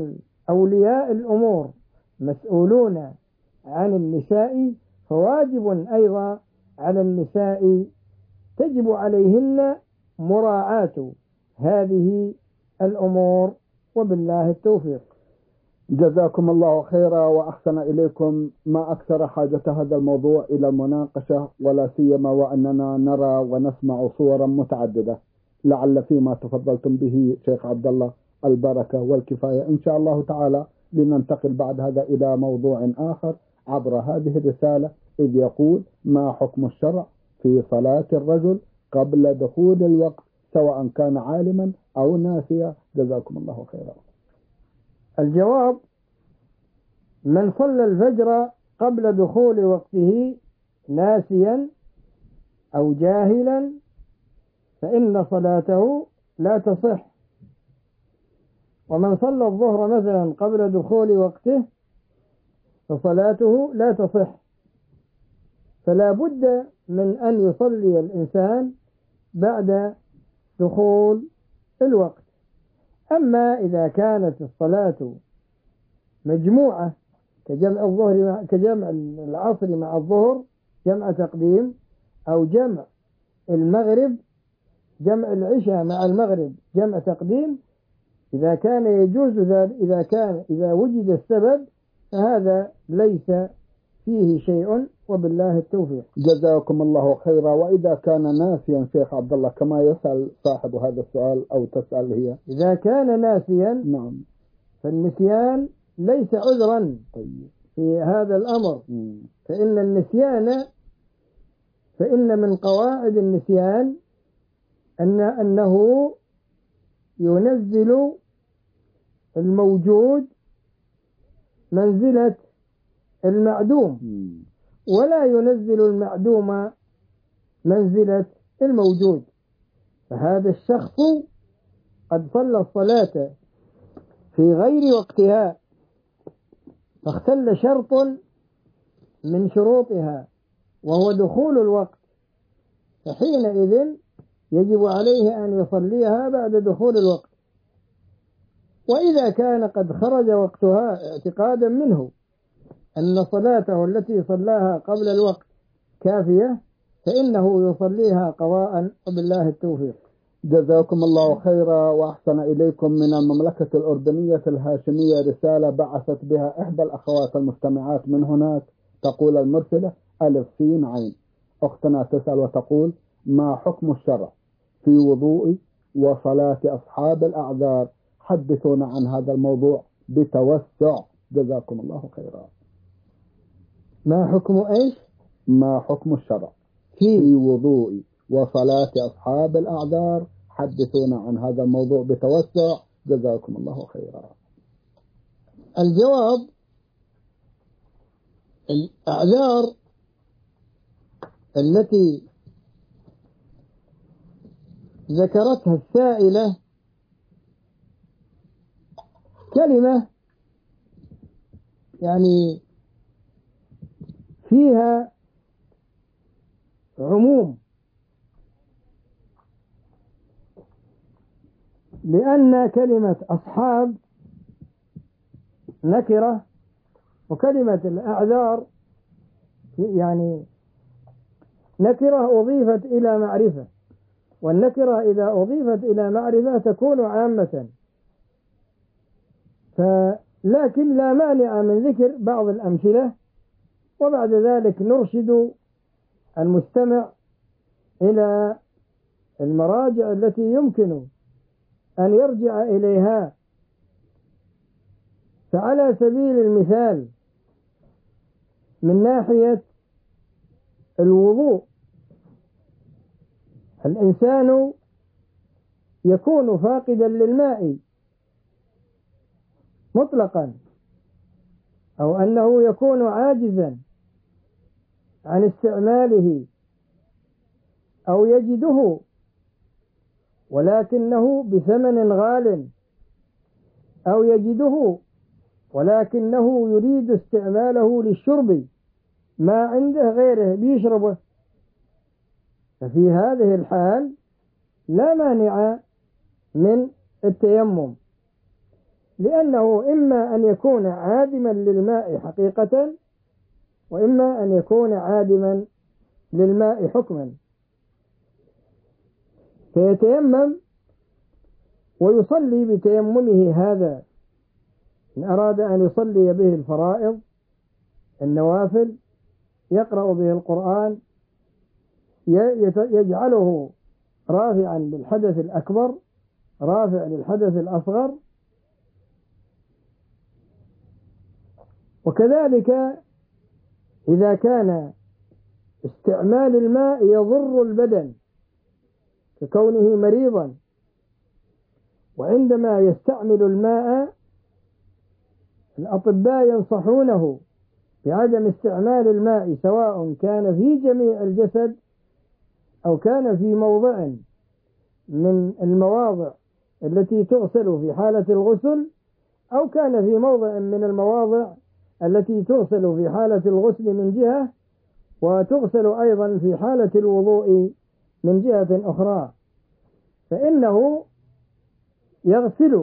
أولياء الأمور مسؤولون عن النساء، فواجب أيضا على النساء تجب عليهن مراعاة هذه الأمور، وبالله التوفيق. جزاكم الله خيرا وأحسن إليكم. ما أكثر حاجة هذا الموضوع إلى المناقشة، ولا سيما وأننا نرى ونسمع صورا متعددة. لعل فيما تفضلتم به شيخ عبد الله البركة والكفاية إن شاء الله تعالى. لننتقل بعد هذا إلى موضوع آخر عبر هذه الرسالة، إذ يقول: ما حكم الشرع في صلاة الرجل قبل دخول الوقت سواء كان عالما أو ناسيا؟ جزاكم الله خيرا. الجواب: من صلى الفجر قبل دخول وقته ناسيا أو جاهلا فإن صلاته لا تصح. ومن صلى الظهر مثلا قبل دخول وقته فصلاته لا تصح. فلا بد من أن يصلي الإنسان بعد دخول الوقت. أما إذا كانت الصلاة مجموعة كجمع الظهر كجمع العصر مع الظهر جمع تقديم، أو جمع المغرب جمع العشاء مع المغرب جمع تقديم، إذا كان يجوز ذلك، إذا كان إذا وجد السبب فهذا ليس فيه شيء، وبالله التوفيق. جزاكم الله خيرا. وإذا كان ناسيا شيخ عبد الله كما يسأل صاحب هذا السؤال أو تسأل هي، إذا كان ناسيا نعم فالنسيان ليس عذرا طيب. في هذا الأمر. م. فإن النسيان فإن من قواعد النسيان أن أنه ينزل الموجود منزلة المعدوم، ولا ينزل المعدوم منزلة الموجود. فهذا الشخص قد صلى الصلاة في غير وقتها فاختل شرط من شروطها وهو دخول الوقت، فحينئذ يجب عليه أن يصليها بعد دخول الوقت. وإذا كان قد خرج وقتها اعتقادا منه أن صلاته التي صلاها قبل الوقت كافية فإنه يصليها قضاء، وبالله التوفيق. جزاكم الله خيرا وأحسن إليكم. من المملكة الأردنية الهاشمية رسالة بعثت بها إحدى الأخوات المستمعات من هناك، تقول المرسلة: ألف سين عين. أختنا تسأل وتقول: ما حكم الشرع في وضوء وصلاة أصحاب الأعذار؟ حدثونا عن هذا الموضوع بتوسع، جزاكم الله خيرا. ما حكم إيش؟ ما حكم الشرع في وضوء وصلاة أصحاب الأعذار؟ حدثونا عن هذا الموضوع بتوسع، جزاكم الله خيرا. الجواب: الأعذار التي ذكرتها السائلة كلمة يعني فيها عموم، لأن كلمة أصحاب نكرة وكلمة الأعذار يعني نكرة أضيفت إلى معرفة، والنكرة إذا أضيفت إلى معرفة تكون عامة. فلكن لا مانع من ذكر بعض الأمثلة، وبعد ذلك نرشد المستمع إلى المراجع التي يمكن أن يرجع إليها. فعلى سبيل المثال من ناحية الوضوء، الإنسان يكون فاقدا للماء مطلقا، أو أنه يكون عاجزا عن استعماله، أو يجده ولكنه بثمن غال، أو يجده ولكنه يريد استعماله للشرب، ما عنده غيره بيشربه. ففي هذه الحال لا مانع من التيمم. لأنه إما أن يكون عادما للماء حقيقة، وإما أن يكون عادما للماء حكما، فيتيمم ويصلي بتيممه هذا إن أراد أن يصلي به الفرائض النوافل، يقرأ به القرآن، يجعله رافعا للحدث الأكبر رافع للحدث الأصغر. وكذلك إذا كان استعمال الماء يضر البدن ككونه مريضا، وعندما يستعمل الماء الأطباء ينصحونه بعدم استعمال الماء، سواء كان في جميع الجسد أو كان في موضع من المواضع التي تغسل في حالة الغسل، أو كان في موضع من المواضع التي تغسل في حالة الغسل من جهة، وتغسل أيضا في حالة الوضوء من جهة أخرى، فإنه يغسل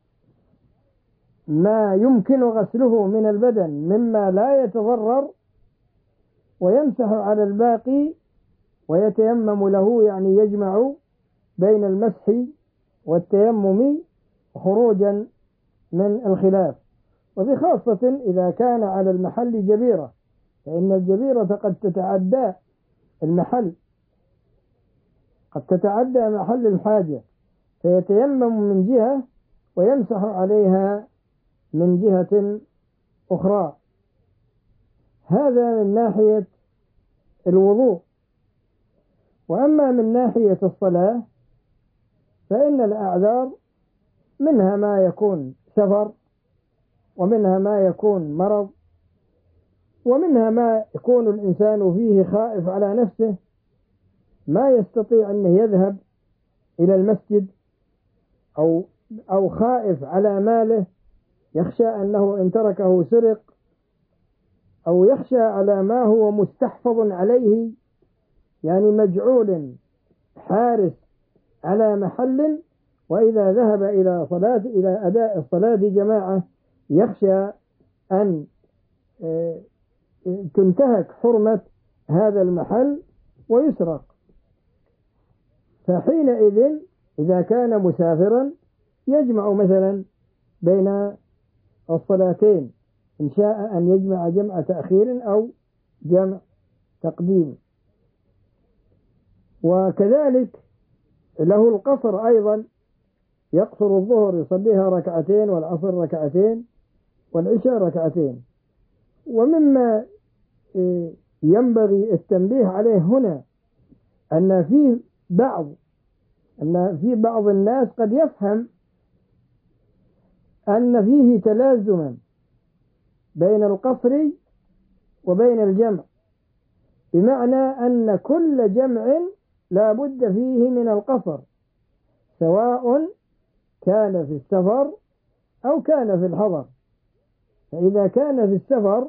ما يمكن غسله من البدن مما لا يتضرر، ويمسح على الباقي ويتيمم له، يعني يجمع بين المسح والتيمم خروجا من الخلاف. وبخاصة إذا كان على المحل جبيرة، فإن الجبيرة قد تتعدى المحل، قد تتعدى محل الحاجة، فيتيمم من جهة ويمسح عليها من جهة أخرى. هذا من ناحية الوضوء. وأما من ناحية الصلاة فإن الأعذار منها ما يكون سفر، ومنها ما يكون مرض، ومنها ما يكون الإنسان فيه خائف على نفسه، ما يستطيع أن يذهب إلى المسجد، أو أو خائف على ماله، يخشى أنه إن تركه سرق، أو يخشى على ما هو مستحفظ عليه، يعني مجعول حارس على محل، وإذا ذهب إلى صلاة إلى أداء الصلاة جماعة يخشى أن تنتهك حرمة هذا المحل ويسرق. فحينئذ إذا كان مسافرا يجمع مثلا بين الصلاتين، إن شاء أن يجمع جمع تأخير أو جمع تقديم. وكذلك له القصر أيضا، يقصر الظهر يصليها ركعتين، والعصر ركعتين، والعشاء ركعتين. ومما ينبغي التنبيه عليه هنا أن في بعض أن في بعض الناس قد يفهم أن فيه تلازما بين القصر وبين الجمع، بمعنى أن كل جمع لا بد فيه من القصر، سواء كان في السفر أو كان في الحضر. فإذا كان في السفر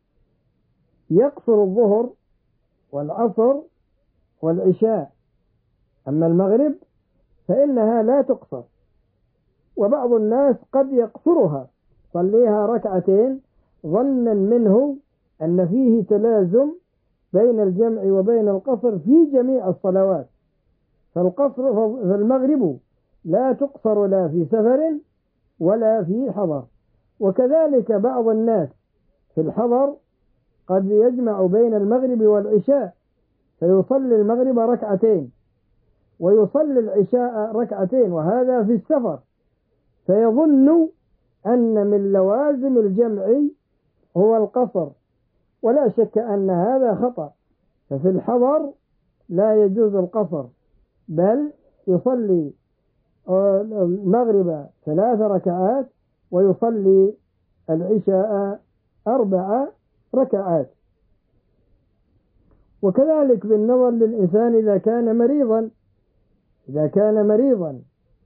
يقصر الظهر والعصر والعشاء، أما المغرب فإنها لا تقصر. وبعض الناس قد يقصرها، صليها ركعتين ظنا منه أن فيه تلازم بين الجمع وبين القصر في جميع الصلوات. فالقصر في المغرب لا تقصر لا في سفر ولا في حضر. وكذلك بعض الناس في الحضر قد يجمع بين المغرب والعشاء، فيصلي المغرب ركعتين ويصلي العشاء ركعتين، وهذا في السفر، فيظن أن من لوازم الجمع هو القصر، ولا شك أن هذا خطأ. ففي الحضر لا يجوز القصر، بل يصلي المغرب ثلاث ركعات ويصلي العشاء أربع ركعات. وكذلك بالنظر للإنسان إذا كان مريضا إذا كان مريضا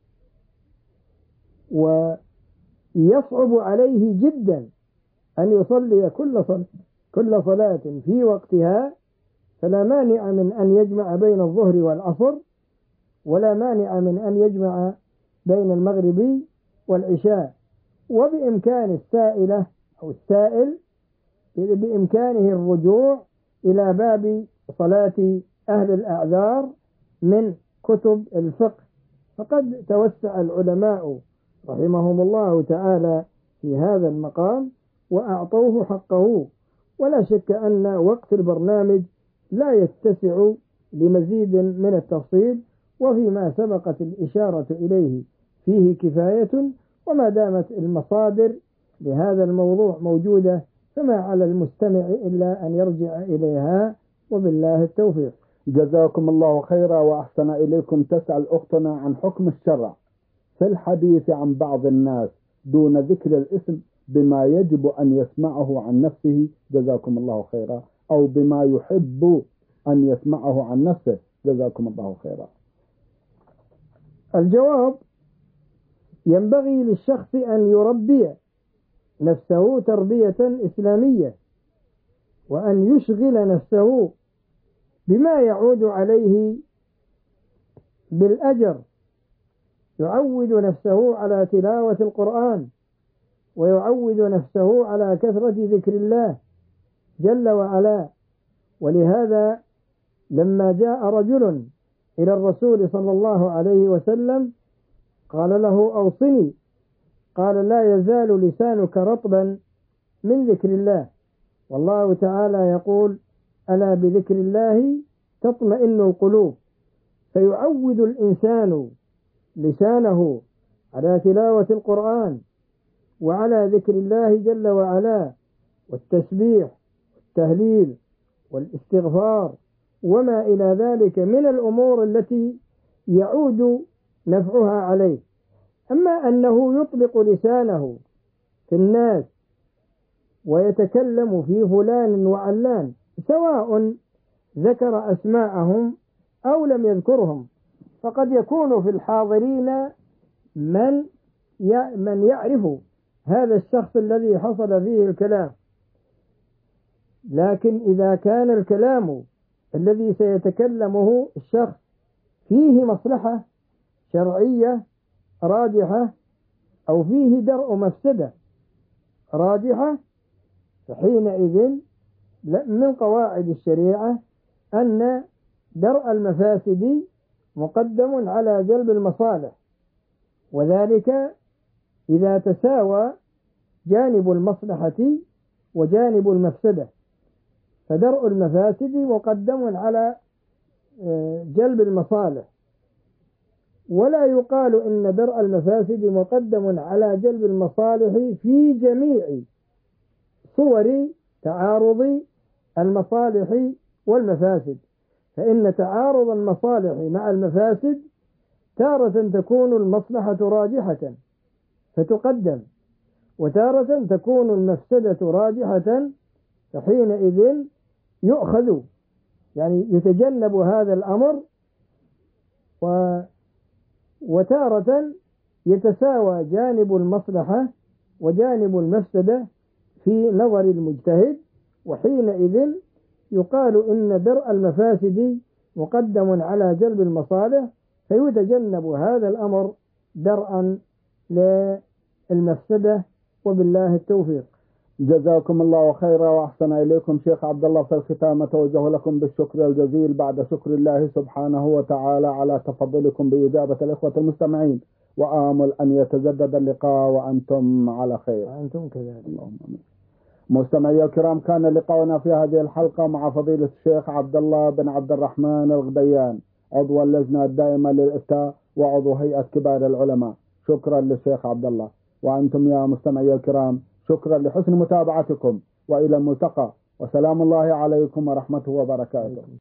ويصعب عليه جدا أن يصلي كل صلاة كل صلاة في وقتها، فلا مانع من أن يجمع بين الظهر والعصر، ولا مانع من أن يجمع بين المغرب والعشاء. وبإمكان السائلة أو السائل بإمكانه الرجوع إلى باب صلاة أهل الأعذار من كتب الفقه. فقد توسع العلماء رحمهم الله تعالى في هذا المقام وأعطوه حقه، ولا شك أن وقت البرنامج لا يتسع لمزيد من التفصيل، وفيما سبقت الإشارة إليه فيه كفاية، وما دامت المصادر لهذا الموضوع موجودة فما على المستمع إلا أن يرجع إليها، وبالله التوفيق. جزاكم الله خيرا وأحسن إليكم. تسأل أختنا عن حكم الشرع في الحديث عن بعض الناس دون ذكر الاسم بما يجب أن يسمعه عن نفسه، جزاكم الله خيرا، أو بما يحب أن يسمعه عن نفسه، جزاكم الله خيرا. الجواب: ينبغي للشخص أن يربي نفسه تربية إسلامية، وأن يشغل نفسه بما يعود عليه بالأجر، يعود نفسه على تلاوة القرآن، ويعود نفسه على كثرة ذكر الله جل وعلا. ولهذا لما جاء رجل إلى الرسول صلى الله عليه وسلم قال له: أوصني. قال: لا يزال لسانك رطبا من ذكر الله، والله تعالى يقول: ألا بذكر الله تطمئن القلوب. فيعود الإنسان لسانه على تلاوة القرآن وعلى ذكر الله جل وعلا، والتسبيح والتهليل والاستغفار وما إلى ذلك من الأمور التي يعود نفعها عليه. أما أنه يطلق لسانه في الناس ويتكلم في فلان وعلان، سواء ذكر أسماءهم أو لم يذكرهم، فقد يكون في الحاضرين من من يعرف هذا الشخص الذي حصل فيه الكلام، لكن إذا كان الكلام الذي سيتكلمه الشخص فيه مصلحة شرعية راجحة أو فيه درء مفسدة راجحة، فحينئذ من قواعد الشريعة أن درء المفاسد مقدم على جلب المصالح، وذلك إذا تساوى جانب المصلحة وجانب المفسدة، فدرء المفاسد مقدم على جلب المصالح. ولا يقال إن درء المفاسد مقدم على جلب المصالح في جميع صور تعارض المصالح والمفاسد، فإن تعارض المصالح مع المفاسد تارة تكون المصلحة راجحة فتقدم، وتارة تكون المفسدة راجحة فحينئذ يؤخذ، يعني يتجنب هذا الأمر. و وتارة يتساوى جانب المصلحة وجانب المفسدة في نظر المجتهد، وحينئذ يقال إن درء المفاسد مقدم على جلب المصالح، فيتجنب هذا الأمر درءا للمفسدة، وبالله التوفيق. جزاكم الله خيرا وأحسن إليكم. شيخ عبد الله، في الختام أتوجه لكم بالشكر الجزيل بعد شكر الله سبحانه وتعالى على تفضلكم بإجابة الإخوة المستمعين، وآمل أن يتجدد اللقاء وأنتم على خير. أنتم كذلك. اللهم آمين. مستمعي الكرام، كان لقاؤنا في هذه الحلقة مع فضيلة الشيخ عبد الله بن عبد الرحمن الغديان، عضو اللجنة الدائمة للإفتاء وعضو هيئة كبار العلماء. شكرا للشيخ عبد الله. وأنتم يا مستمعي الكرام شكرا لحسن متابعتكم، وإلى الملتقى، وسلام الله عليكم ورحمته وبركاته.